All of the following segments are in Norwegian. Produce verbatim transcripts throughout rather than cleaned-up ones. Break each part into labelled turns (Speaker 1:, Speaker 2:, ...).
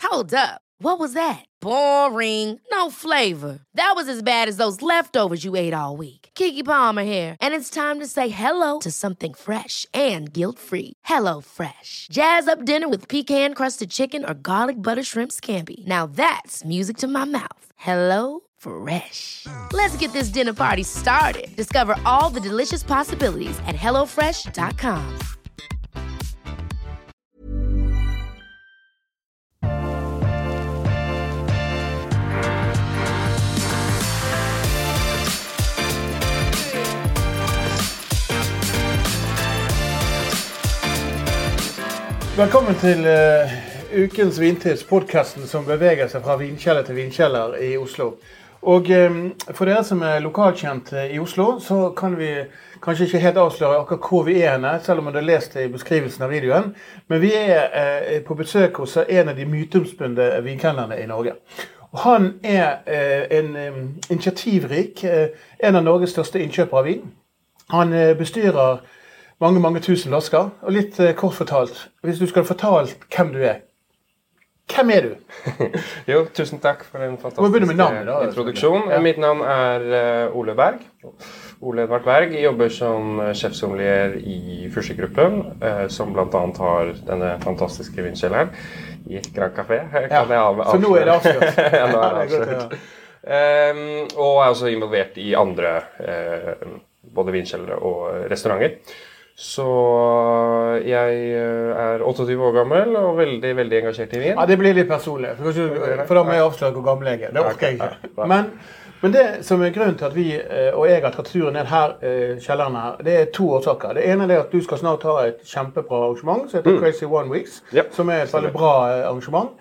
Speaker 1: Hold up. What was that? Boring. No flavor. That was as bad as those leftovers you ate all week. Keke Palmer here, and it's time to say hello to something fresh and guilt-free. Hello Fresh. Jazz up dinner with pecan-crusted chicken or garlic butter shrimp scampi. Now that's music to my mouth. Hello Fresh. Let's get this dinner party started. Discover all the delicious possibilities at hello fresh dot com.
Speaker 2: Velkommen til uh, ukens Vintips, podcasten som beveger seg fra vinkjeller til vinkjeller i Oslo. Og um, for dere som er lokalkjent i Oslo, så kan vi kanskje ikke helt avsløre akkurat hvor vi er henne, selv om man har lest det i beskrivelsen av videoen. Men vi er uh, på besøk hos en av de myteomspunne vinkjellerne i Norge. Og han er uh, en um, initiativrik, uh, en av Norges største innkjøpere av vin. Han uh, bestyrer mange, mange tusen flasker, og litt eh, kort fortalt, hvis du skal fortalt hvem du er. Hvem er du?
Speaker 3: Jo, tusen takk for en fantastisk navn, da, introduksjon. Ja. Mitt navn er uh, Ole Berg. Ole Edvard Berg jobber som sjefsommelier i Fursi-gruppen, uh, som blant annet har denne fantastiske vinkjelleren i Grand Café. Kan
Speaker 2: ja, jeg av, så nå er det avslørt.
Speaker 3: Ja, nå er det avslørt. Um, og er også involvert i andre, uh, både vinkjellere og restauranter. Så jeg er otteogtyve år gammel og veldig, veldig engasjert i vin.
Speaker 2: Ja, det blir litt personlig, for, for da må jeg avsløre hvor gammel jeg er. Det orker jeg ikke. Men, men det som er grunnen til at vi og jeg har tatt turen ned her, kjelleren her, det er to årsaker. Det ene er at du skal snart ha et kjempebra arrangement, som heter mm. Crazy One Weeks, yep. som er et veldig bra arrangement.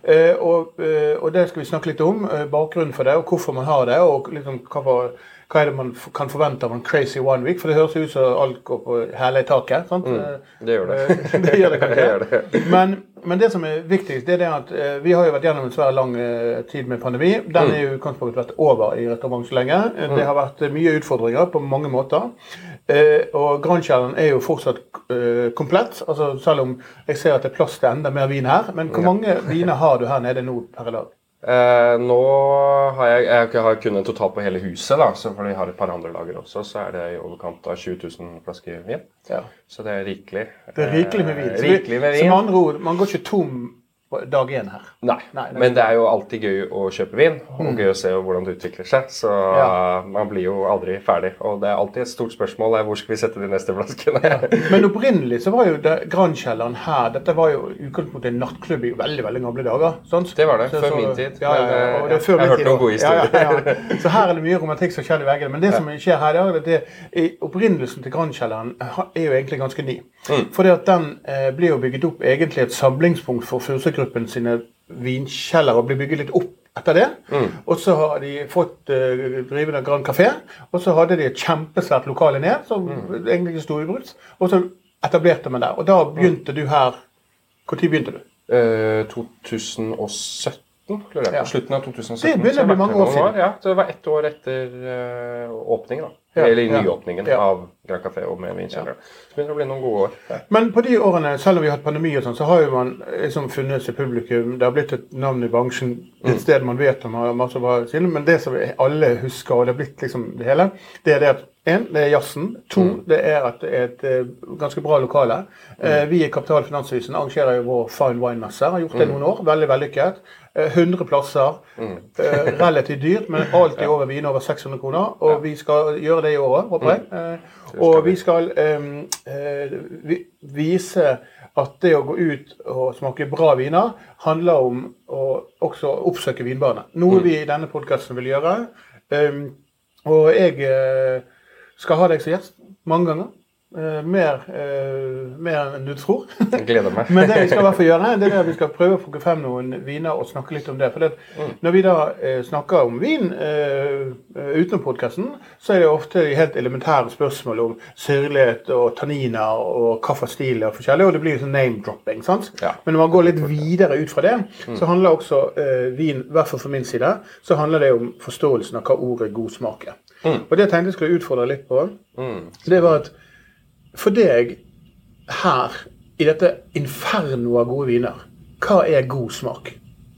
Speaker 2: Og, og det skal vi snakke litt om, bakgrunnen for det, og hvorfor man har det, og liksom hvorfor... Hva er det man kan forvente av en Crazy One Week? For det høres ut som alt går på hele taket, sant?
Speaker 3: Mm, det gjør det.
Speaker 2: det gjør det kanskje. det gjør det. Men, men det som er viktigst, det er det at uh, vi har jo vært gjennom en svært lang uh, tid med pandemi. Den er jo utgangspunktet vært over i restaurant så lenge. Mm. Det har vært uh, mye utfordringer på mange måter. Uh, og Grandkjelleren er jo fortsatt uh, komplett, altså selv om jeg ser at det er plass til enda mer vin her. Men hvor mange viner har du her nede nå per dag?
Speaker 3: Eh, nå har jeg, jeg har kun en total på hele huset da, så fordi jeg har et par andre lager også, så er det i overkant av tjue tusen flasker vin. Ja. Så det er rikelig.
Speaker 2: Det er rikelig med vin.
Speaker 3: Eh, rikelig med vin.
Speaker 2: Så med andre ord, man går ikke tom dag én her.
Speaker 3: Nei, nei det men det er jo alltid gøy å kjøpe vin, og mm. gøy å se hvordan det utvikler seg, så ja. Man blir jo aldri ferdig. Og det er alltid et stort spørsmål, hvor skal vi sette de neste flaskene? Ja.
Speaker 2: Men opprinnelig så var jo Grandkjelleren her, dette var jo utgangspunktet en nattklubb i veldig, veldig gamle dager, sant?
Speaker 3: Det var det,
Speaker 2: så,
Speaker 3: før
Speaker 2: så,
Speaker 3: min tid.
Speaker 2: Ja, ja, ja. Og det er før
Speaker 3: jeg har
Speaker 2: min tid.
Speaker 3: hørt noen gode historier.
Speaker 2: Ja, ja, ja. Så her er det mye romantikk som skjer i veggene, men det som skjer her, det er at det, opprinnelsen til Grandkjelleren er jo egentlig ganske ny. Mm. Fordi at den eh, blir jo bygget opp egentlig et samlingspunkt for Fursi-gruppen sine vinkjeller og blir bygget litt opp etter det. Mm. Og så har de fått uh, drivende Grand Café, og så hadde de et kjempesvært lokale ned, som mm. egentlig ikke stod i brukt, og så etablerte man der. Og da begynte mm. du her. Hvor tid begynte du?
Speaker 3: Uh, to tusen og sytten, tror jeg. Ja. På slutten av to tusen og sytten.
Speaker 2: Det begynner å bli mange år siden.
Speaker 3: År, ja, så det var ett år etter uh, åpningen da. Ja, eller i nyåpningen ja. Av Grand Café og med vinkjeller. Ja. Så begynner det å bli noen gode år. Ja.
Speaker 2: Men på de årene, selv om vi har hatt pandemi og sånn, så har jo man liksom funnet seg publikum. Det har blitt et navn i bransjen, et mm. sted man vet om har masse bra siden, men det som alle husker, og det har blitt liksom det hele, det er det at en, det er jazzen. To, mm. det er at det er et uh, ganske bra lokale. Mm. Uh, vi i Kapital Finanshusen arrangerer jo vår Fine Wine-messe, har gjort det mm. noen år, veldig vellykket. hundre plasser, mm. uh, relativt dyrt, men alltid ja. Over vin over seks hundre kroner, og ja. Vi skal gjøre det i året, håper jeg. Mm. Uh, og vi skal um, uh, vi, vise at det å gå ut og smake bra viner handler om å også oppsøke vinbarene. Noe mm. vi i denne podcasten vil gjøre. Um, og jeg uh, skal ha deg som gjest mange ganger. Uh, mer, uh, mer enn du tror.
Speaker 3: Jeg gleder meg.
Speaker 2: Men det vi skal i hvert fall gjøre, det er at vi skal prøve å få frem noen viner og snakke litt om det. For det, mm. når vi da uh, snakker om vin uh, utenom podcasten, så er det ofte helt elementære spørsmål om syrlighet og tanniner og kaffestil og forskjellig, og det blir sånn name-dropping, sant? Ja. Men når man går litt videre ut fra det, mm. så handler også uh, vin, i hvert fall fra min side, så handler det om forståelsen av hva ordet god smak er. Mm. Og det jeg tenkte jeg skulle utfordre litt på, mm. det var at for deg her, i dette inferno av gode viner, hva er god smak?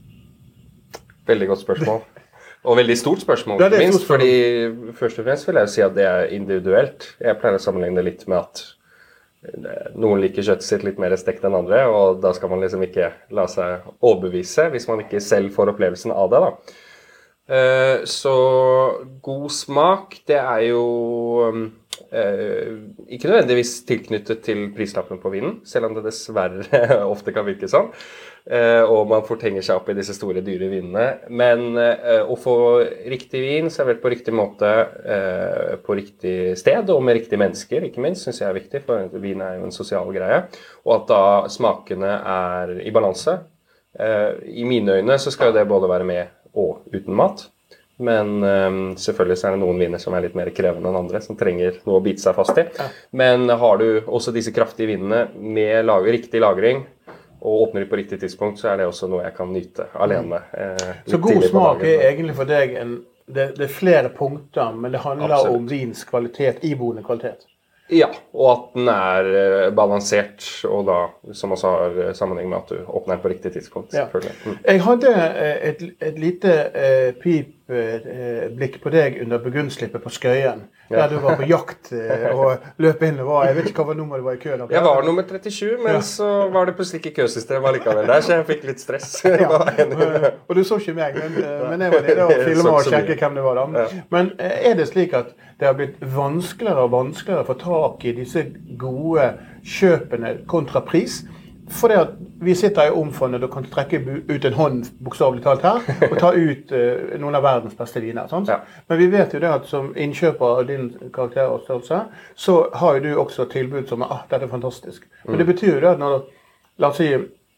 Speaker 3: Veldig godt spørsmål. Og veldig stort spørsmål,
Speaker 2: ja,
Speaker 3: minst,
Speaker 2: stort spørsmål.
Speaker 3: Fordi først og fremst vil jeg si at det er individuelt. Jeg pleier å sammenligne det litt med at noen liker kjøttet sitt litt mer stekt enn andre, og da skal man liksom ikke la seg overbevise hvis man ikke selv får opplevelsen av det, da. Så god smak, det er jo ikke nødvendigvis tilknyttet til prislappen på vinen, selv om det dessverre ofte kan virke sånn. Og man fortenger seg opp i disse store, dyre vinene. Men å få riktig vin servert på riktig måte, på riktig sted og med riktige mennesker, ikke minst, synes jeg er viktig, for vin er jo en sosial greie. Og at da smakene er i balanse. I mine øyne så skal det både være med og uten mat. Men um, selvfølgelig så er det noen viner som er litt mer krevende enn andre, som trenger noe å bite seg fast i. Men har du også disse kraftige vinene med lag riktig lagring, og åpner de på riktig tidspunkt, så er det også noe jeg kan nyte alene. Eh,
Speaker 2: så god smak er egentlig for deg en, det, det er flere punkter, men det handler Absolutt. Om vins kvalitet, iboende kvalitet.
Speaker 3: Ja, og at den er uh, balansert, og da, som også har sammenheng med at du åpner den på riktig tidspunkt.
Speaker 2: Ja. Mm. Jeg hadde et, et lite uh, pip-blikk uh, på deg under Burgundslippet på Skøyen, ja. Der du var på jakt uh, og løp inn og var, jeg vet ikke hva nummer du var i kø.
Speaker 3: Jeg var nummer trettisju, men ja. Så var det plutselig ikke køsystem allikevel der, så jeg fikk litt stress.
Speaker 2: Ja. Og du så ikke meg, men, uh, men jeg var nede og filmet og sjekket hvem det var da. Ja. Men uh, er det slik at det har blitt vanskeligere og vanskeligere å få tak i disse gode kjøpene kontra pris? For det at vi sitter i omfondet og kan trekke ut en hånd, bokstavelig talt her, og ta ut uh, noen av verdens beste viner. Sant? Ja. Men vi vet jo det at som innkjøper av din karakter og størrelse, så har jo du også tilbud som er, ah, dette er fantastisk. Men mm. det betyr jo det at når, la oss si,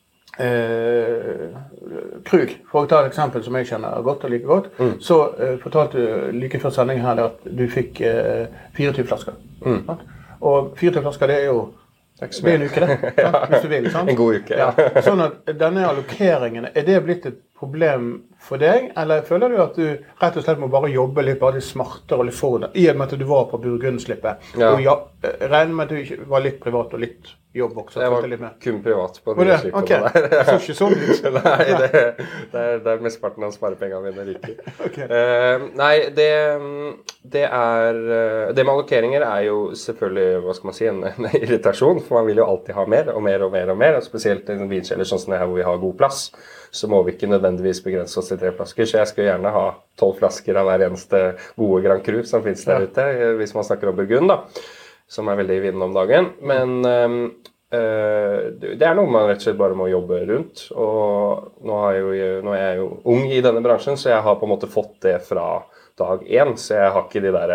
Speaker 2: Eh, Krug, for å ta et eksempel som jeg kjenner godt og like godt, mm. så eh, fortalte du like før sendingen her at du fikk eh, tjuefire flasker. Mm. Og tjuefire flasker, det er jo det er en uke det, ja. Hvis du vil, sant?
Speaker 3: En god uke, ja.
Speaker 2: Ja. Sånn at denne allokeringen, er det blitt et problem for deg, eller føler du at du rett og slett må bare jobbe litt, bare litt smartere og litt for det, i og med at du var på Burgundslippet, ja. Og ja, regner med at du ikke var litt privat og litt jobb også.
Speaker 3: Jeg var
Speaker 2: litt
Speaker 3: kun privat på
Speaker 2: det slippet
Speaker 3: okay.
Speaker 2: der. Så ikke sånn ut.
Speaker 3: Nei, det, det er der mesteparten av sparepengene mine ryker. Okay. Uh, nei, det, det er, det med allokeringer er jo selvfølgelig, hva skal man si, en, en irritasjon, for man vil jo alltid ha mer og mer og mer og mer, og spesielt i en vinkjeller sånn som det her hvor vi har god plass, så må vi ikke nødvendigvis begrense oss til tre flasker, så jeg skulle gjerne ha tolv flasker av hver eneste gode Grand Cru som finnes der ute, hvis man snakker om Burgund da, som er veldig i vinden om dagen, men um, uh, det er noe man rett og slett bare må jobbe rundt, og nå, har jeg jo, nå er jeg jo ung i denne bransjen, så jeg har på en måte fått det fra dag én, så jeg har ikke de der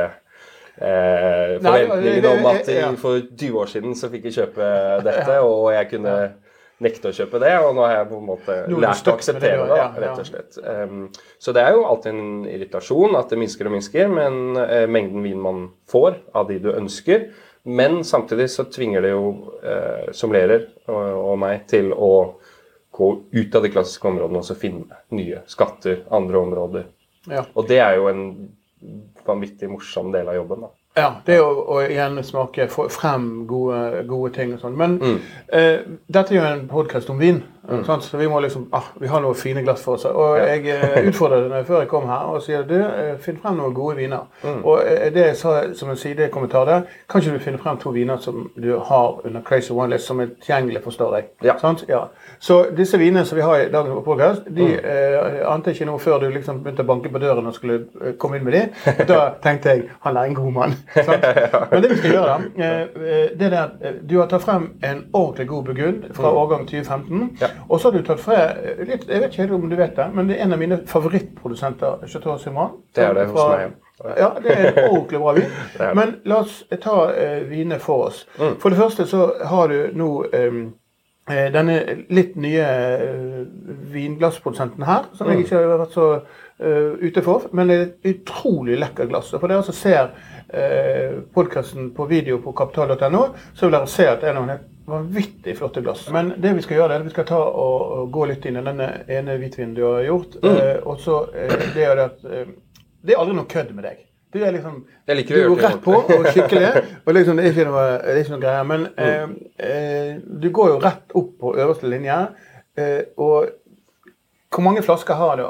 Speaker 3: eh, forventningene om at for tyve år siden så fikk jeg kjøpe dette, og jeg kunne nekte å kjøpe det, og nå har jeg på en måte lært å akseptere det, da, rett og slett. Um, så det er jo alltid en irritasjon at det minsker og minsker, men uh, mengden vin man får av de du ønsker, men samtidig så tvinger det jo uh, sommelerer og, og meg til å gå ut av de klassiske områdene og så finne nye skatter, andre områder. Ja. Og det er jo en vanvittig morsom del av jobben da.
Speaker 2: Ja, det er å, å igjen smake frem gode, gode ting og sånn. Men mm. eh, dette er jo en podcast om vin, mm. sant? Så vi må liksom, ah, vi har noen fine glass for oss. Og ja. jeg eh, utfordret deg før jeg kom her og sier, du, eh, finn frem noen gode viner. Mm. Og eh, det jeg sa som en sidekommentar der, kan ikke du finne frem to viner som du har under Crazy Wine List som er tilgjengelig, forstår jeg. Ja. Sant? Ja. Så disse vinene som vi har i dagens podcast, de mm. eh, ante ikke noe før du liksom begynte å banke på døren og skulle eh, komme inn med de. Da tenkte jeg, han er en god mann. Men det vi skal gjøre da, det er at du har tatt frem en ordentlig god Burgund fra årgang tjue femten, ja. Og så har du tatt frem litt, jeg vet ikke om du vet det, men det er en av mine favorittprodusenter, Chateau Simon.
Speaker 3: Det er det hos meg.
Speaker 2: Ja, det er en ordentlig bra vin. Men la oss ta uh, vinene for oss. Mm. For det første så har du nå um, denne litt nye uh, vinglassprodusenten her, som jeg ikke har vært så uh, ute for, men det er et utrolig lekker glass. Og for dere som ser uh, podcasten på video på kapital punktum no, så vil dere se at det er noen vanvittig flotte glass. Men det vi skal gjøre det er at vi skal ta og, og gå litt inn i denne ene hvitvinen du har gjort, mm. uh, og så uh, det er det at uh, det er aldri noe kødd med deg. Du er liksom, du går rett på og skikkelig, og liksom, det er ikke noe, det er ikke noe greier, men mm. eh, du går jo rett opp på øverste linje, eh, og hvor mange flasker har du av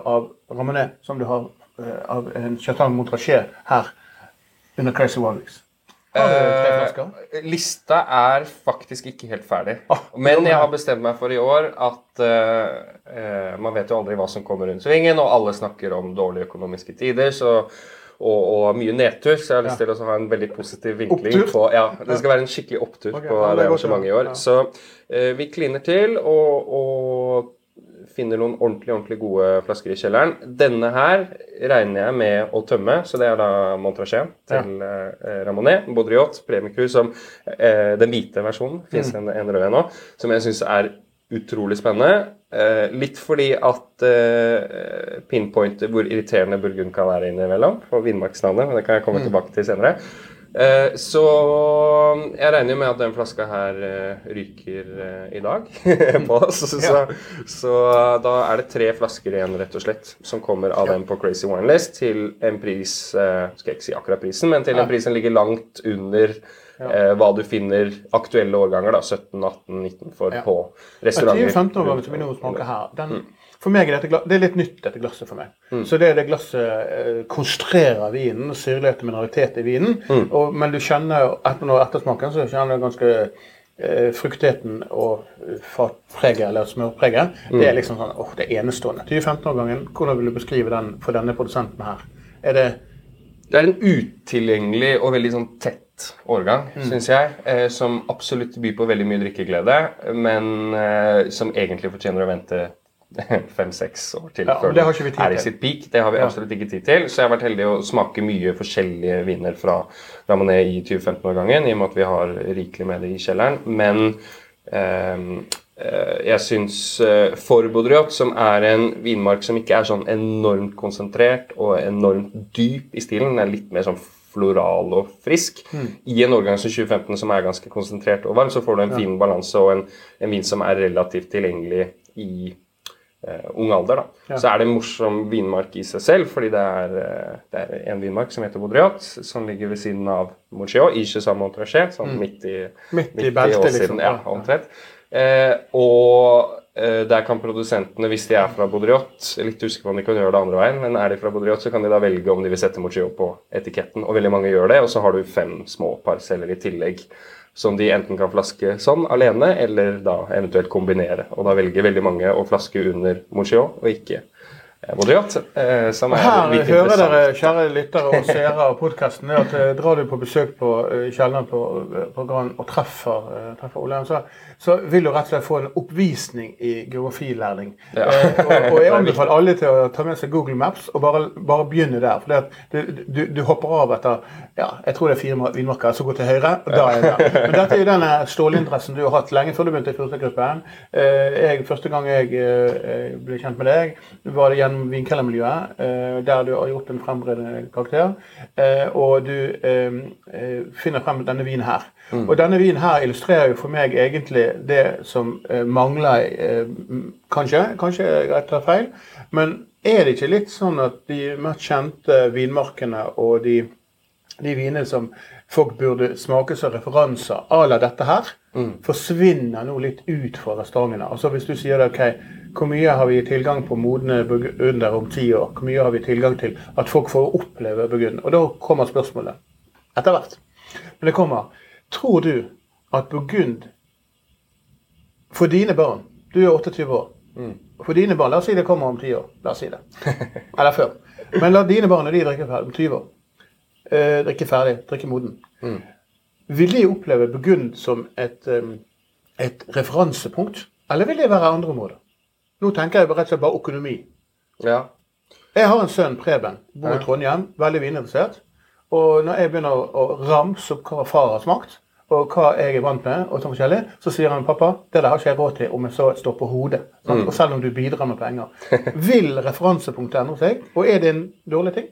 Speaker 2: Ramonet som du har uh, av en Chateau Montrachet her under Crazy Wild-Weeks. Har du tre flasker?
Speaker 3: Uh, lista er faktisk ikke helt ferdig.
Speaker 2: Ah,
Speaker 3: Men jeg har bestemt meg for i år at uh, uh, man vet jo aldri hva som kommer rundt svingen, og alle snakker om dårlige økonomiske tider, så, og, og mye nedtur, så jeg har lyst til å ha en veldig positiv vinkling
Speaker 2: opptur?
Speaker 3: på, ja, det skal være en skikkelig opptur okay, på ja, det arrangementet i år. Ja. Så uh, vi kliner til, og, og finner noen ordentlig, ordentlig gode flasker i kjelleren. Denne her regner jeg med å tømme, så det er da Montrachet til ja. eh, Ramonet, Baudriot, Premier Cru, som eh, den hvite versjonen, finnes mm. en, en rød nå, som jeg synes er utrolig spennende. Eh, litt fordi at eh, pinpointer hvor irriterende Burgund kan være innimellom, på vinmarksnavnet, men det kan jeg komme mm. tilbake til senere. Uh, så jeg regner jo med at den flaska her uh, ryker uh, i dag på oss, så, så, så da er det tre flasker igjen rett og slett som kommer av den på Crazy Wine List til en pris, uh, skal jeg ikke si akkurat prisen, men til en pris som ligger langt under uh, hva du finner aktuelle årganger da, sytten, atten, nitten for ja. På restauranter.
Speaker 2: ti til femten årganger som vi nå smaker her, den mm. For meg er dette, det er litt nytt dette glasset for meg. Mm. Så det er det glasset eh, konstruerer vinen, syrlighet og mineralitet i vinen. Mm. Og, men du kjenner, etter når ettersmaken, så kjenner du ganske eh, fruktigheten og fatpreget, eller smørpreget. Mm. Det er liksom sånn, åh, det er enestående. ti til femten årgangen, hvordan vil du beskrive den for denne produsenten her? Er det...
Speaker 3: Det er en utilgjengelig og veldig sånn tett årgang, mm. synes jeg, eh, som absolutt byr på veldig mye drikkeglede, men eh, som egentlig fortjener å vente fem-seks år til
Speaker 2: ja,
Speaker 3: før
Speaker 2: det
Speaker 3: det er i sitt peak. Det har vi ja. Absolutt ikke tid til, så jeg har vært heldig å smake mye forskjellige viner fra Ramonet i tjue femten årgangen, i og med at vi har rikelig med det i kjelleren. Men eh, jeg synes eh, for Baudriot, som er en vinmark som ikke er sånn enormt konsentrert og enormt dyp i stilen, den er litt mer sånn floral og frisk. Mm. I en årgang som tjue femten som er ganske konsentrert og varm, så får du en ja. Fin balanse og en, en vin som er relativt tilgjengelig i Uh, ung alder da. Ja. Så er det en morsom vinmark i seg selv, fordi det er, uh, det er en vinmark som heter Baudriot, som ligger ved siden av Montrachet, i Chateau Montrachet, sånn mm. midt i,
Speaker 2: midt i beltet, liksom.
Speaker 3: Ja, omtrent. Uh, og uh, der kan produsentene, hvis de er fra Baudriot, jeg er litt usikker om de kan gjøre det andre veien, men er de fra Baudriot, så kan de da velge om de vil sette Montrachet på etiketten, og veldig mange gjør det, og så har du fem små parseller i tillegg, som de enten kan flaske sånn alene, eller da eventuelt kombinere. Og da velger veldig mange å flaske under Montrachet, og ikke eh, Baudriot. Eh, som er
Speaker 2: her
Speaker 3: litt
Speaker 2: hører
Speaker 3: interessant.
Speaker 2: Dere, kjære lyttere og seere av podcasten, at eh, drar du på besøk på uh, kjelleren på, på Gran og treffer, uh, treffer Ole, så, så vil du rett og slett få en oppvisning i geografilæring. Ja. Eh, og, og jeg anbefaler alle til å ta med seg Google Maps og bare, bare begynne der. For det, du, du, du hopper av etter, ja, jeg tror det er fire vinmarker, så gå til høyre, og da er det. Men dette er jo denne stålinteressen du har hatt lenge før du begynte i første gruppen. Eh, jeg, første gang jeg eh, ble kjent med deg, var det gjennom vinkellermiljøet, eh, der du har gjort en frembrennende karakter, eh, og du eh, finner frem denne vinen her. Mm. Og denne vinen her illustrerer jo for meg egentlig det som eh, mangler, eh, kanskje, kanskje jeg tar feil, men er det ikke litt sånn at de mest kjente vinmarkene og de, de vinene som folk burde smake som referanser, ala dette her, mm. forsvinner nå litt ut fra restaurantene. Altså hvis du sier det, ok, hvor mye har vi tilgang på modne burgunder om ti år? Hvor mye har vi tilgang til at folk får oppleve burgunder? Og da kommer spørsmålet, etter hvert. Men det kommer, tror du at burgund, for dine barn, du er åttityve år, mm. for dine barn, la oss si det kommer om ti år, la oss si det, eller før, men la dine barn, når de drikker ferdig, om tyve år, eh, drikker ferdig, drikker moden, mm. vil de oppleve burgund som et, um, et referansepunkt, eller vil det være andre områder? Nå tenker jeg rett og slett bare økonomi.
Speaker 3: Ja.
Speaker 2: Jeg har en sønn, Preben, bor i Trondheim, veldig vininteressert, og når jeg begynner å, å ramse opp hva far har smakt, og hva jeg er vant med, og sånn forskjellig, så sier han, pappa, det der har ikke jeg råd til om jeg så står på hodet, mm. og selv om du bidrar med penger. Vil referansepunktet endre seg, og er det en dårlig ting?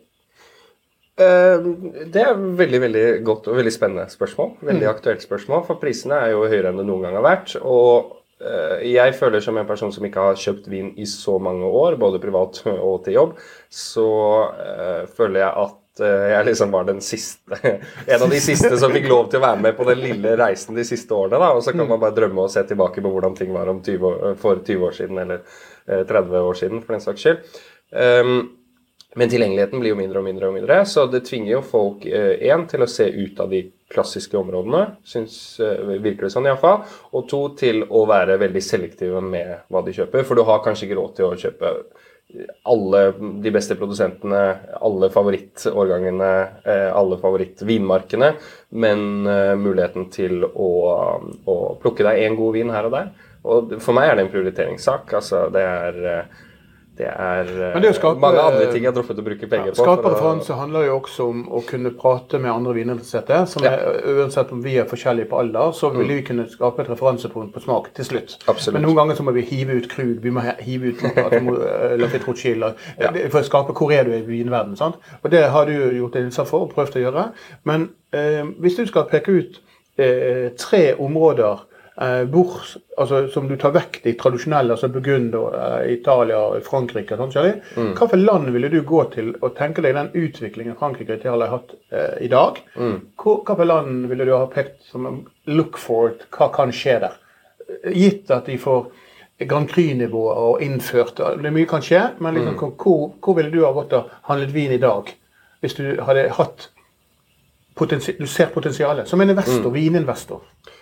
Speaker 3: Uh, det er veldig, veldig godt og veldig spennende spørsmål, veldig mm. aktuelt spørsmål, for prisene er jo høyere enn det noen gang har vært, og uh, jeg føler som en person som ikke har kjøpt vin i så mange år, både privat og til jobb, så uh, føler jeg at jeg liksom var den siste, en av de siste som fikk lov til å være med på den lille reisen de siste årene da, og så kan man bare drømme og se tilbake på hvordan ting var om tyve år, for tyve år siden, eller tretti år siden, for den saks skyld. Um, men tilgjengeligheten blir jo mindre og mindre og mindre, så det tvinger jo folk uh, en til å se ut av de klassiske områdene, synes, uh, virker det sånn i hvert fall, og to til å være veldig selektive med hva de kjøper, for du har kanskje ikke råd til å kjøpe alle de beste produsentene, alle favorittårgangene, alle favorittvinmarkene, men muligheten til å, å plukke deg en god vin her og der. Og for meg er det en prioriteringssak, altså det er... Det er, det er skape, mange andre ting jeg har droppet å bruke penger ja, på.
Speaker 2: Skape referanse handler jo også om å kunne prate med andre vininteresserte, som ja. er, uansett om vi er forskjellige på alder, så vil vi kunne skape et referansepunkt på smak til slutt.
Speaker 3: Absolutt.
Speaker 2: Men noen ganger så må vi hive ut krug, vi må hive ut Lafite Rothschild, ja. for å skape hvor er du i vinverden, sant? Og det har du gjort en innsats for og prøvd å gjøre. Men eh, hvis du skal peke ut eh, tre områder Eh, bors, altså, som du tar vekk de tradisjonelle, altså Burgunder, eh, Italia, Frankrike, sånn, mm. hva for land ville du gå til og tenke deg den utviklingen Frankrike har hatt eh, i dag? Mm. Hva, hva for land ville du ha pekt som look for it, hva kan skje der? Gitt at de får Grand Cru-nivåer og innført, det mye kan skje, men liksom, mm. hvor, hvor ville du ha gått og handlet vin i dag, hvis du hadde hatt potensi- du ser potensialet, som en investor, mm. vininvestor?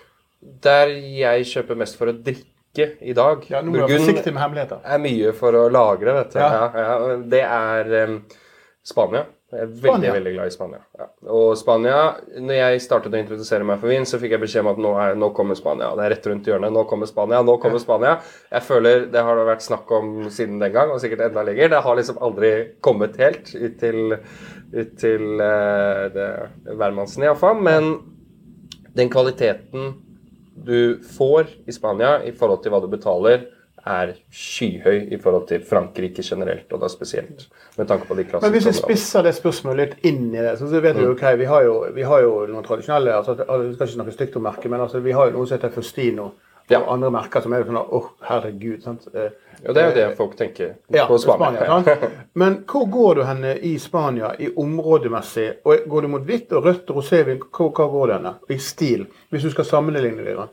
Speaker 3: Der jeg kjøper mest for å drikke i dag,
Speaker 2: ja, nå er jeg forsiktig med hemmeligheter.
Speaker 3: Er mye for å lagre, vet du. Ja. Ja, ja, det er um, Spania. Jeg er veldig, Spania. veldig glad i Spania. Ja. Og Spania, når jeg startet å introdusere meg for vin, så fikk jeg beskjed om at nå, er, nå kommer Spania. Det er rett rundt hjørnet. Nå kommer Spania, nå kommer Spania. Jeg føler det har det vært snakk om siden den gang, og sikkert enda lenger. Det har liksom aldri kommet helt ut til, ut til uh, det, hvermannsen i hvert fall. Men den kvaliteten du får i Spania i forhold til hva du betaler er skyhøy i forhold til Frankrike generelt, og da spesielt med tanke på de klassiske.
Speaker 2: Men hvis vi spisser det spørsmålet litt inn i det, så vet vi jo, ok, vi har jo, vi har jo noen tradisjonelle, altså, vi skal ikke snakke stygt om merke, men altså, vi har jo noe som heter Fustino, og ja. andre merker som er jo sånn, åh, oh, herregud, sant?
Speaker 3: Ja, det er jo det folk tenker
Speaker 2: ja,
Speaker 3: på Spania.
Speaker 2: Spania men hvor går du henne i Spania, i områdemessig, og går du mot hvitt og rødt og rosévin, hvor, hvor går du henne? I stil, hvis du skal sammenligne det?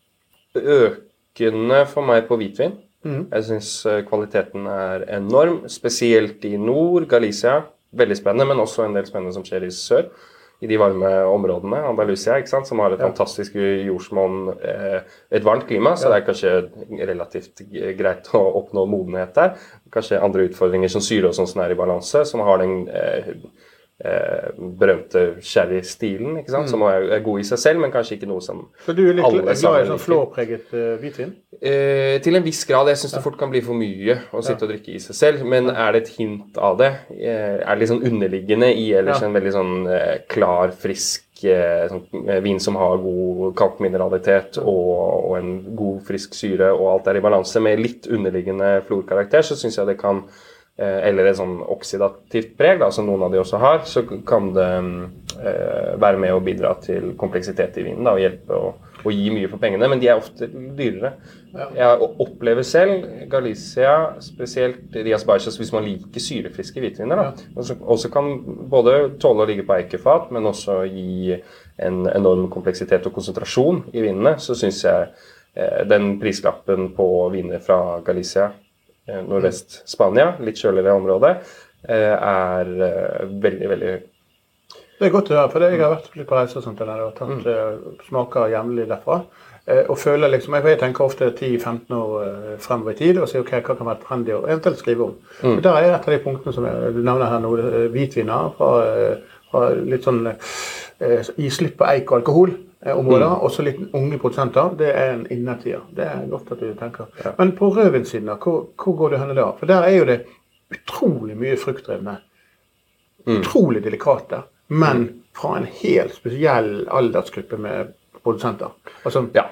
Speaker 3: Økende for meg på hvitvin. Mm. Jeg synes kvaliteten er enorm, spesielt i nord, Galicia, veldig spennende, men også en del spennende som skjer i sør. I de varme områdene, Andalusia, ikke sant, som har et ja. fantastisk jordsmonn, eh, et varmt klima, så ja. det er kanskje relativt greit å oppnå modenhet der. Kanskje andre utfordringer som syre og sånn som er i balanse, som har den eh, eh, berømte sherry-stilen, ikke sant, mm. som er, er god i seg selv, men kanskje ikke noe som
Speaker 2: så du er litt glad i sånn flåpreget uh, hvitvin?
Speaker 3: Eh, til en viss grad. Jeg synes det fort kan bli for mye å sitte og drikke i seg selv, men er det et hint av det? Eh, er det litt sånn underliggende i, eller ja. en veldig sånn eh, klar, frisk eh, sånn, vin som har god kalkmineralitet og, og en god, frisk syre, og alt er i balanse med litt underliggende florkarakter, så synes jeg det kan, eh, eller et sånn oksidativt preg, da, som noen av de også har, så kan det eh, være med å bidra til kompleksitet i vinen, da, og hjelpe å og gi mye for pengene, men de er ofte dyrere. Ja. Jeg opplever selv Galicia, spesielt Rias Baixas, hvis man liker syrefriske hvitviner, da. Ja. Også, også kan både tåle å ligge på eikefat, men også gi en enorm kompleksitet og konsentrasjon i vinene, så synes jeg eh, den prislappen på viner fra Galicia, eh, nordvest Spania, litt kjøligere område, eh, er eh, veldig, veldig høy.
Speaker 2: Det er godt å høre, for jeg har vært litt på reise og sånt, og tatt mm. uh, smaker jævlig derfra. Uh, og føler liksom, jeg, jeg tenker ofte ti til femten år uh, fremover i tid, og sier, ok, hva kan være trendy, og eventuelt skrive om. Mm. Og der er et av de punktene som jeg nevner her nå, uh, hvitviner, fra, uh, fra litt sånn uh, i slipp på eik og alkohol. Områder, mm. også litt unge produsenter, det er en innetid. Det er godt at du tenker. Ja. Men på rødvinssiden, hvor, hvor går du henne da? For der er jo det utrolig mye fruktdrivende. Mm. Utrolig delikate. Men fra en helt spesiell aldersgruppe med produsenter. Altså,
Speaker 3: ja,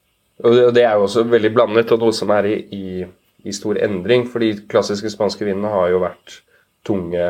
Speaker 3: og det er jo også veldig blandet, og noe som er i, i, i stor endring, fordi klassiske spanske vinene har jo vært tunge,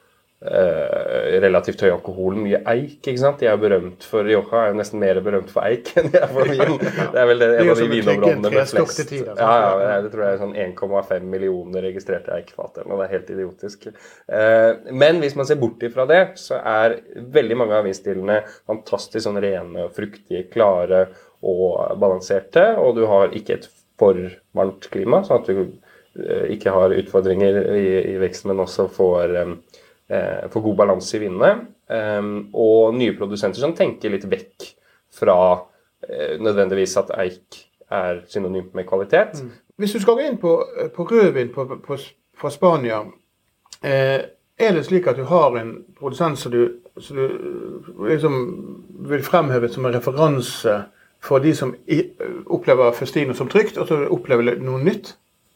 Speaker 3: eh, relativt høy alkohol, mye eik, ikke sant? De er jo berømt for, Rioja er jo nesten mer berømt for eik enn de er for vin. Det er vel det, en av de vinområdene med flest. Tid, altså. Ja, ja, det tror jeg er sånn en komma fem millioner registrerte eikfater, og det er helt idiotisk. Eh, men hvis man ser bort ifra det, så er veldig mange av vinstilene fantastisk sånn rene, fruktige, klare og balanserte, og du har ikke et for varmt klima, sånn at du ikke har utfordringer i, i veksten, men også får, eh, får god balanse i vinene. Um, og nye produsenter som tenker litt vekk fra eh, nødvendigvis at eik er synonymt med kvalitet. Mm.
Speaker 2: Hvis du skal gå inn på, på rødvin på, på, fra Spania, eh, er det slik at du har en produsent som du, som du liksom vil fremheve som en referanse for de som i, opplever Faustino som trygt, og så opplever noe nytt?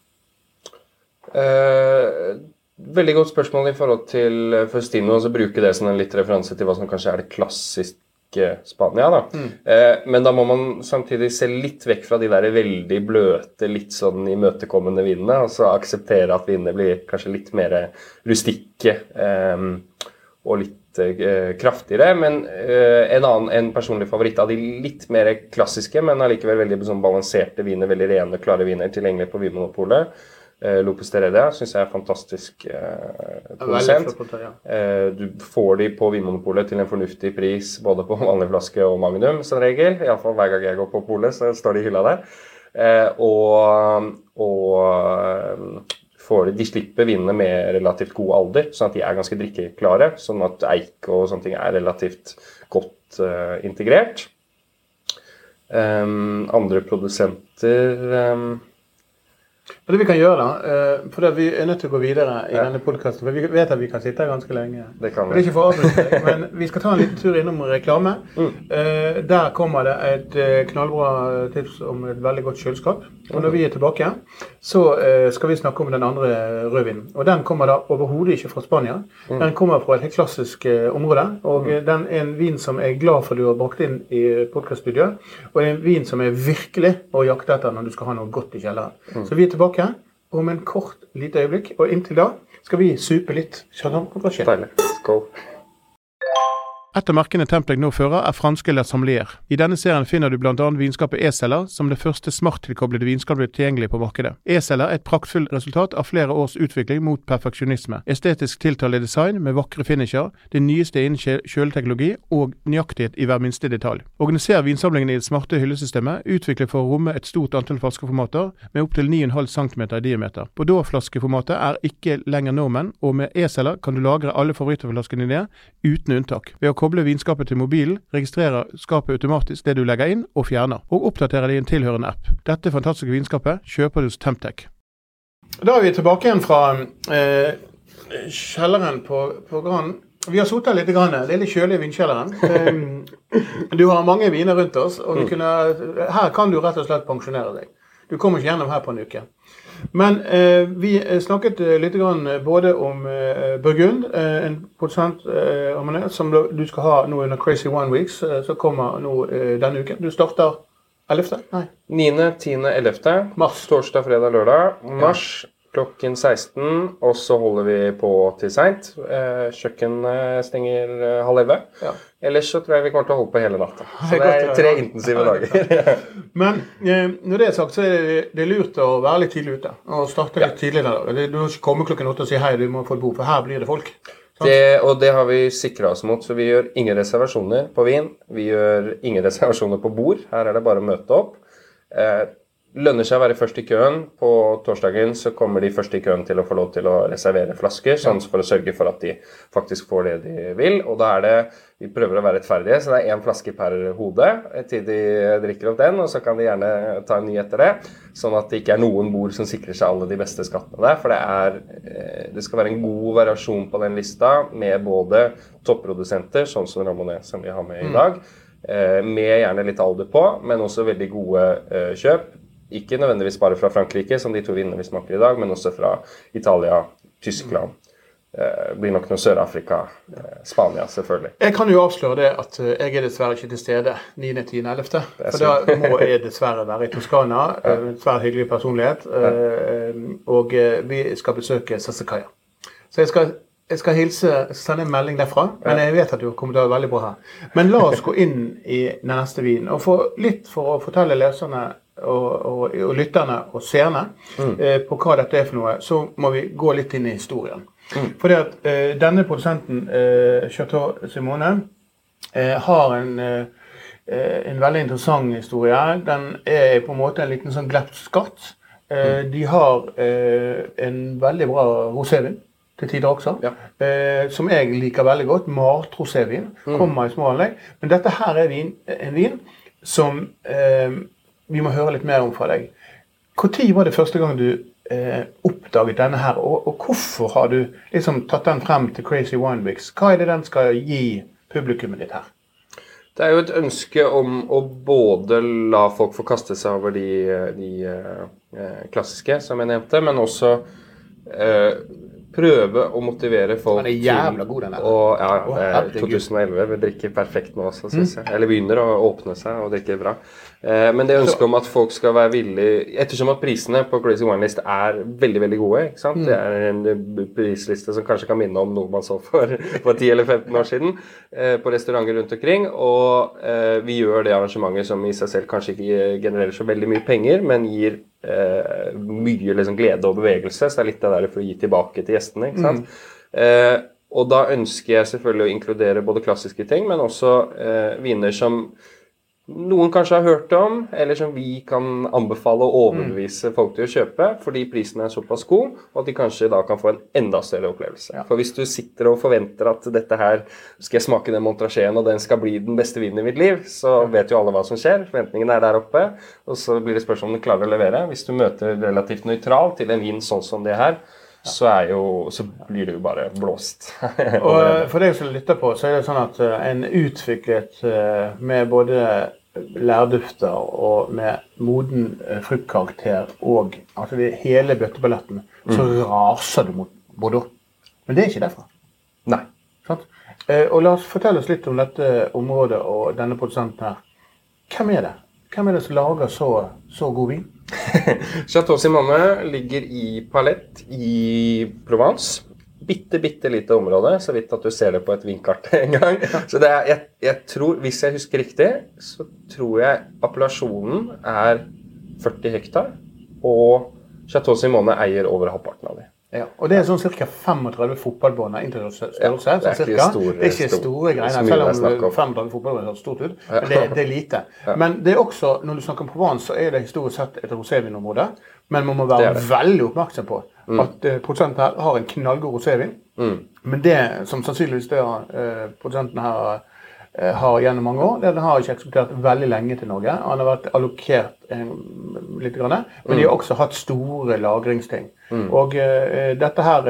Speaker 3: Eh, veldig godt spørsmål i forhold til Faustino, og så bruke det som en litt referanse til hva som kanskje er det klassiske Spania da. Mm. Eh, men da må man samtidig se litt vekk fra de der veldig bløte, litt sånn imøtekommende vinene, og så akseptere at vinene blir kanskje litt mer rustikke eh, og litt eh, kraftigere, men eh, en annen, en personlig favoritt av de litt mer klassiske, men allikevel veldig sånn balanserte viner, veldig rene, klare viner, tilgjengelig på Vinmonopolet. Eh, Lopez de Heredia synes jeg er fantastisk eh, produsent. Ja. Eh, du får de på Vinmonopolet til en fornuftig pris, både på vanlig flaske og Magnum, som regel. I alle fall hver gang jeg går på polet, så står de i hylla der. Eh, og og får de, de slipper vinene med relativt god alder, sånn at de er ganske drikkeklare, sånn at eik og sånne ting er relativt godt uh, integrert. Um, andre produsenter... Um
Speaker 2: det vi kan gjøre da, for vi er nødt til å gå videre i ja. denne podcasten, for vi vet at vi kan sitte her ganske lenge.
Speaker 3: Det kan vi.
Speaker 2: Det er ikke for avbrutt, men vi skal ta en liten tur innom reklame. Mm. Der kommer det et knallbra tips om et veldig godt kjøleskap. Og når vi er tilbake, så skal vi snakke om den andre rødvinen. Og den kommer da overhodet ikke fra Spania. Den kommer fra et helt klassisk område, og den er en vin som er glad for du har brakt inn i podcaststudiet, og en vin som er virkelig å jakte etter når du skal ha noe godt i kjelleren. Så vi er tilbake om en kort, lite øyeblikk, og inntil da skal vi supe litt Chardonnay Grand Marché.
Speaker 3: Deilig. Skål.
Speaker 2: Et av merkene Templek nå fører er franske Le Sommelier. I denne serien finner du blant annet vinskapet E-Cellar, som det første smart-tilkoblede vinskapet tilgjengelig på markedet. E-Cellar er et praktfullt resultat av flere års utvikling mot perfeksjonisme, estetisk tiltalende design med vakre finisher, det nyeste innen kjøleteknologi og nøyaktighet i hver minste detalj. Organiser vinsamlingen i et smarte hyllesystemet, utviklet for å romme et stort antall flaskeformater med opp til ni komma fem centimeter i diameter. Bordeaux-flaskeformatet er ikke lenger normen, og med E-Cellar kan du lagre alle favorittflaskene dine uten unntak. Ved å koble vinskapet til mobilen, registrerer skapet automatisk det du legger inn og fjerner, og oppdaterer det i en tilhørende app. Dette fantastiske vinskapet kjøper du hos Templek. Da er vi tilbake igjen fra eh, kjelleren på, på Gran. Vi har sotet litt grann, det er litt kjølig i vinkjelleren. Eh, du har mange viner rundt oss, og vi kunne, her kan du rett og slett pensjonere deg. Du kommer ikke gjennom her på en uke. Men eh, vi snakket litt grann både om eh, Burgund, eh, en produsent eh, som du skal ha nå under Crazy One Weeks, eh, som kommer nå eh, denne uken. Du starter ellevte? Nei.
Speaker 3: niende, tiende, ellevte Mars. Torsdag, fredag, lørdag. Mars ja. Klokken seksten, og så holder vi på til sent. Eh, kjøkken stenger eh, halv elleve. Ja. Ellers så tror jeg vi kommer til å holde på hele natta. Så det er tre intensive dager.
Speaker 2: Men eh, når det er sagt, så er det, det er lurt å være litt tidlig ute. Og starte litt ja. tidligere. Du må ikke komme klokken åtte og si hei, du må få et bord, for her blir det folk.
Speaker 3: Det, og det har vi sikret oss mot, for vi gjør ingen reservasjoner på vin. Vi gjør ingen reservasjoner på bord. Her er det bare å møte opp. Eh, lønner seg å være først i køen. På torsdagen så kommer de først i køen til å få lov til å reservere flasker, sånn for å sørge for at de faktisk får det de vil. Og da er det, vi prøver å være rettferdige, så det er en flaske per hode til de drikker opp den, og så kan de gjerne ta en ny etter det, sånn at det ikke er noen bord som sikrer seg alle de beste skattene der, for det er, det skal være en god variasjon på den lista, med både topprodusenter, sånn som Ramonet som vi har med i dag, med gjerne litt alder på, men også veldig gode kjøp. Ikke nødvendigvis bare fra Frankrike, som de to vinene vi smaker i dag, men også fra Italia, Tyskland, eh, blir nok noe Sør-Afrika, eh, Spania selvfølgelig.
Speaker 2: Jeg kan jo avsløre det at jeg er dessverre ikke til stede niende, tiende, ellevte For da må jeg dessverre være i Toskana, en svært hyggelig personlighet, eh, og vi skal besøke Sassicaia. Så jeg skal, jeg skal hilse, sende en melding derfra, men jeg vet at du kommer til å være veldig bra her. Men la oss gå inn i den neste vinen, og for, litt for å fortelle leserne, Og, og, og lytterne og seerne mm. eh, på hva dette er for noe, så må vi gå litt inn i historien. Mm. Fordi at eh, denne produsenten, eh, Chateau Simone, eh, har en, eh, en veldig interessant historie. Den er på en måte en liten sånn glept skatt, Mm. De har eh, en veldig bra rosévin til tider også, ja. eh, som jeg liker veldig godt. Mart-rosévin kommer mm. i små anlegg. Men dette her er vin, en vin som eh, vi må høre litt mer om fra deg. Hvor tid var det første gang du eh, oppdaget denne her, og, og hvorfor har du liksom tatt den frem til Crazy Wine Weeks? Hva er det den skal gi publikummet ditt her?
Speaker 3: Det er jo et ønske om å både la folk få kaste seg over de, de eh, klassiske, som jeg nevnte, men også eh, prøve å motivere folk
Speaker 2: til... Den er jævla god, den her.
Speaker 3: Og, ja, det er tjueelleve, vi drikker perfekt nå også, synes jeg. Eller begynner å åpne seg og drikke bra. Eh, men det ønsket om at folk skal være villige, ettersom at prisene på Crazy Wine List er veldig, veldig gode, ikke sant? Mm. Det er en prisliste som kanskje kan minne om noe man så for, for ti eller femten år siden eh, på restauranter rundt omkring, og eh, vi gjør det arrangementet som i seg selv kanskje ikke genererer så veldig mye penger, men gir eh, mye liksom, glede og bevegelse, så det er litt av det for å gi tilbake til gjestene, ikke sant? Mm. Eh, og da ønsker jeg selvfølgelig å inkludere både klassiske ting, men også eh, viner som noen kanskje har hørt om, eller som vi kan anbefale å overbevise folk til å kjøpe, fordi prisen er såpass god, og at de kanskje da kan få en enda større opplevelse. Ja. For hvis du sitter og forventer at dette her, skal jeg smake den Montrachet, og den skal bli den beste vinen i mitt liv, så vet jo alle hva som skjer. Forventningen er der oppe, og så blir det spørsmål om den klarer å levere. Hvis du møter relativt nøytral til en vin sånn som det her, så, er jo, så blir det jo bare blåst.
Speaker 2: Og for deg som lytter på, så er det sånn at en utviklet med både lærdufter og med moden fruktkarakter og altså det hele bøtteballetten, mm. så raser du mot Bordeaux. Men det er ikke derfra.
Speaker 3: Nei.
Speaker 2: Sånn? Og la oss fortelle oss litt om dette området og denne produsenten her. Hvem er det? Hvem er det som lager så, så god vin?
Speaker 3: Chateau Simone ligger i Palette i Provence. Bitte, bitte lite område, så vidt at du ser det på et vinkart en gang. Så det er, jeg, jeg tror, hvis jeg husker riktig, så tror jeg appellasjonen er førti hektar, og Chateau Simone eier over halvparten av det.
Speaker 2: Ja, og det er sånn cirka femogtredve fotballbaner inntil størrelse. Ja, det, er ikke store, det er ikke store greiene, selv om femogtredve fotballbaner er stort ut, men det, det er lite. Ja. Men det er også, når du snakker om Provence, så er det historisk sett et rosévinområde, men man må være det det. veldig oppmerksom på mm. at uh, produsenten her har en knallgod rosévin, mm. men det som sannsynligvis det uh, produsenten her uh, har gjennom mange år, den har ikke eksportert veldig lenge til Norge. Han har vært allokert eh, litt grann, men mm. de har også hatt store lagringsting. Mm. Og eh, dette her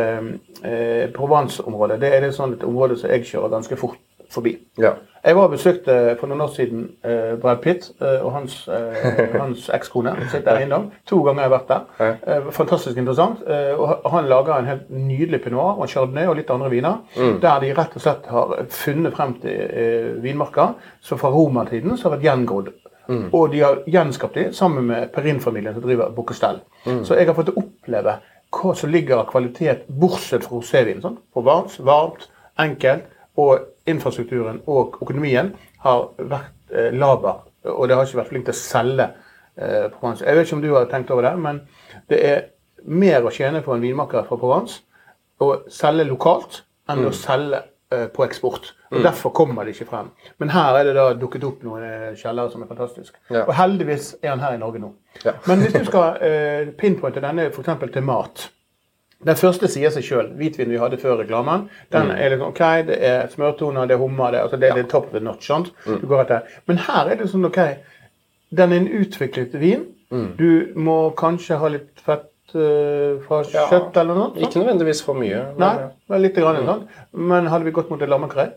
Speaker 2: eh, Provence-området, det er det sånn et område som jeg kjører ganske fort forbi. Ja. Jeg var og besøkte for noen år siden eh, Brad Pitt eh, og hans, eh, hans ekskone. Sitter der innom. To ganger har jeg vært der. Eh, fantastisk interessant. Eh, og han lager en helt nydelig Pinot Noir og Chardonnay og litt andre viner, mm. der de rett og slett har funnet frem til eh, vinmarker, så fra romertiden så har vært gjengrodd. Mm. Og de har gjenskapt de sammen med Perrin-familien som driver Bocuse. Mm. Så jeg har fått oppleve hva som ligger av kvalitet bortsett fra rosévin. Sånn. Provence, varmt, enkelt, og infrastrukturen og økonomien har vært eh, laber, og det har ikke vært flink til å selge eh, Provence. Jeg vet ikke om du har tenkt over det, men det er mer å tjene for en vinmaker fra Provence å selge lokalt enn mm. å selge eh, på eksport. Og mm. derfor kommer det ikke frem. Men her er det da dukket opp noen kjellere som er fantastisk. Ja. Og heldigvis er han her i Norge nå. Ja. Men hvis du skal eh, pinpointe denne for eksempel til mat, den første sier seg selv, hvitvin vi hadde før reklamen, den mm. er liksom, ok, det er smørtoner, det er hummer, det, altså det, ja. det er top of the notch, sant? Mm. Du går etter. Men her er det sånn, ok, den er en utviklet vin, mm. du må kanskje ha litt fett uh, fra ja. kjøtt eller noe, sant?
Speaker 3: Ikke nødvendigvis for mye.
Speaker 2: Nei, men litt grann, mm. sant? Men hadde vi gått mot et lammekrei?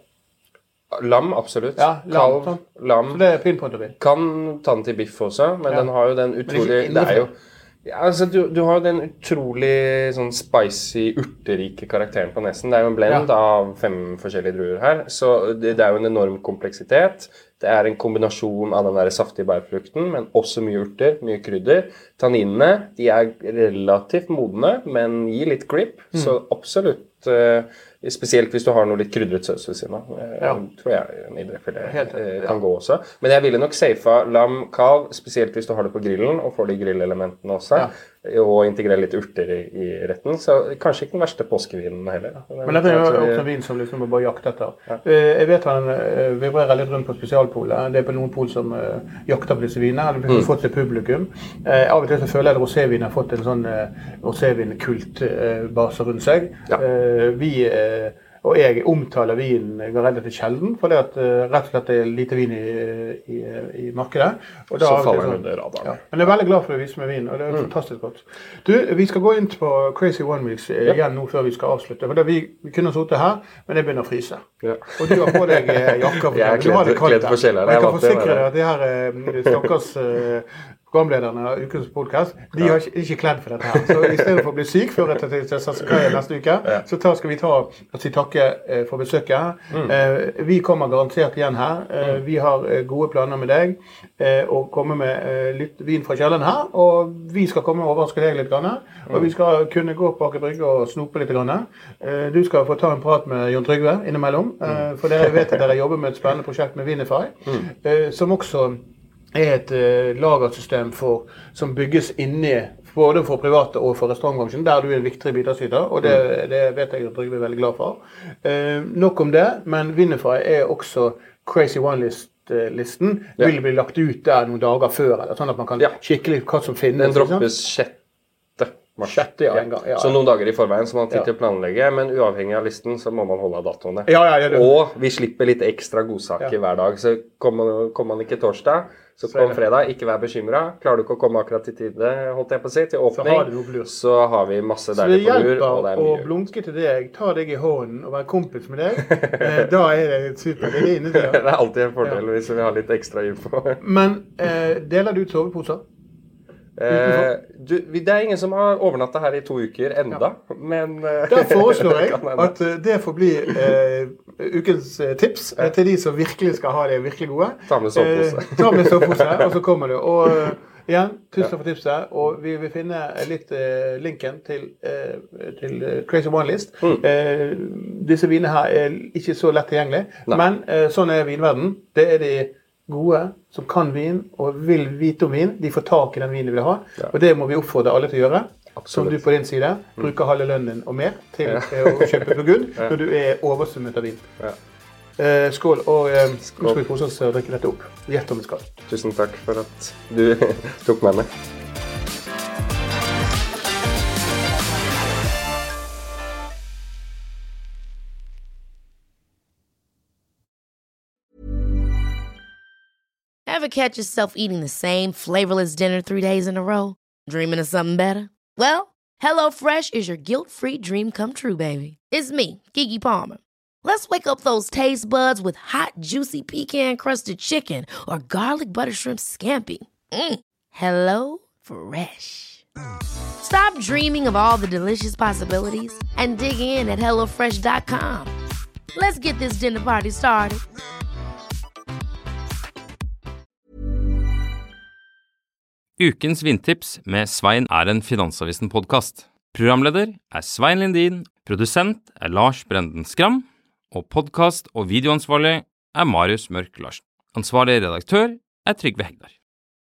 Speaker 3: Lam, absolutt.
Speaker 2: Ja, lam,
Speaker 3: Kalv, lam.
Speaker 2: Så det er pinpointer vi.
Speaker 3: Kan ta den til biff også, men ja. den har jo den utrolig, det er jo ja, altså, du, du har jo den utrolig sånn spicy, urterike karakteren på nesen. Det er jo en blend ja. av fem forskjellige druer her, så det, det er jo en enorm kompleksitet. Det er en kombinasjon av den der saftige bærfrukten, men også mye urter, mye krydder. Tanninene, de er relativt modne, men gir litt grip, mm. så absolutt uh, spesielt hvis du har noe litt krydret søs ved siden av. Ja. Tror jeg en idrettfilet eh, kan ja. gå også. Men jeg ville nok safe lam, kalv, spesielt hvis du har det på grillen og får de grillelementene også. Ja. og integrere litt urter i, i retten, så kanskje ikke den verste påskevinen heller.
Speaker 2: Den Men dette er jo også en vin som liksom må bare jakte etter. Ja. Jeg vet han vibrerer litt rundt på spesialpolet. Det er på noen pol som uh, jakter på disse vinene. Det blir mm. fått til publikum. Uh, av og til så føler jeg at rosévin har fått en sånn uh, rosévin-kult-base uh, rundt seg. Ja. Uh, vi... Uh, Og jeg omtaler vinen relativt sjelden, for det at uh, rett og slett det er lite vin i, i, i markedet. Og da
Speaker 3: så faller den under radaren.
Speaker 2: Ja. Men jeg er veldig glad for å vise med vin, og det er mm. fantastisk godt. Du, vi skal gå inn på Crazy One Weeks uh, igjen nå før vi skal avslutte. For det, vi, vi kunne sittet her, men jeg begynner å fryse. Ja. Og du har på deg uh, jakker.
Speaker 3: Jeg er kledd for kjelleren.
Speaker 2: Jeg kan forsikre deg at de her uh, stakkars... Uh, programlederne av ukens podcast, de har ikke, ikke kledd for dette her. Så i stedet for å bli syk før jeg tar til Sassakaya neste uke, ja. så tar, skal vi ta og si takke eh, for besøket. Mm. Eh, vi kommer garantert igjen her. Eh, mm. Vi har eh, gode planer med deg, eh, og komme med eh, litt vin fra kjelleren her, og vi skal komme og overraske deg litt grann, mm. og vi skal kunne gå på Aker Brygge og snope litt grann. Eh, du skal få ta en prat med Jon Trygve innimellom, eh, for dere vet at dere jobber med et spennende prosjekt med Vinify, mm. eh, som også er et uh, lagersystem for, som bygges inni både for private og for restaurantbransjen, der du er en viktig bidragsyter, og det, det vet jeg at Trygve er veldig glad for. Uh, nok om det, men Vinify er også Crazy One List-listen, ja. vil bli lagt ut der noen dager før, eller, sånn at man kan ja. kikke litt hva som finnes.
Speaker 3: Den droppes sjette mars. Sjette, ja, en gang, ja, ja. Så noen dager i forveien som man tid til å planlegge, men uavhengig av listen så må man holde av datoene.
Speaker 2: Ja, ja, ja, det...
Speaker 3: Og vi slipper litt ekstra godsaker ja. hver dag, så kommer kom man ikke torsdag, så kom fredag, ikke vær bekymret. Klarer du ikke å komme akkurat til tide, holdt jeg på å si, til åpning, så har, så har vi masse deilig på lur.
Speaker 2: Så det hjelper å blunke til deg, ta deg i hånden og være kompis med deg. eh, da er det super. Det er, inne til,
Speaker 3: det er alltid en fordel ja. hvis vi har litt ekstra info.
Speaker 2: Men eh, deler du ut soveposer?
Speaker 3: Eh, du, det er ingen som har overnattet her i to uker enda, ja. men... Eh,
Speaker 2: da foreslår jeg at uh, det får bli uh, ukens uh, tips uh, til de som virkelig skal ha det virkelig gode.
Speaker 3: Ta med sovepose.
Speaker 2: Uh, ta med sovepose, og så kommer det. Og uh, igjen, tusen takk for tipset, og vi vil finne litt uh, linken til, uh, til uh, Crazy One List. Mm. Uh, disse vinene her er ikke så lett tilgjengelig, Nei. men uh, sånn er vinverden. Det er de gode som kan vin og vil vite om vin, de får tak i den vinen de vil ha. Ja. Og det må vi oppfordre alle til å gjøre. Absolutt. Som du på din side bruker mm. halve lønnen og mer til ja. å kjøpe på Gud ja. når du er oversummet av vin. Ja. Eh, skål, og eh, skål. Nå skal vi kose oss og drikke dette opp. Gjett om vi skal.
Speaker 3: Tusen takk for at du tok med meg.
Speaker 1: Ever catch yourself eating the same flavorless dinner three days in a row? Dreaming of something better? Well, HelloFresh is your guilt-free dream come true, baby. It's me, Keke Palmer. Let's wake up those taste buds with hot, juicy pecan-crusted chicken or garlic butter shrimp scampi. Mm. Hello Fresh. Stop dreaming of all the delicious possibilities and dig in at hello fresh dot com. Let's get this dinner party started.
Speaker 4: Ukens vintips med Svein er en Finansavisen-podcast. Programleder er Svein Lindin, produsent er Lars Brenden Skram, og podcast- og videoansvarlig er Marius Mørk Larsen. Ansvarlig redaktør er Trygve Hegdar.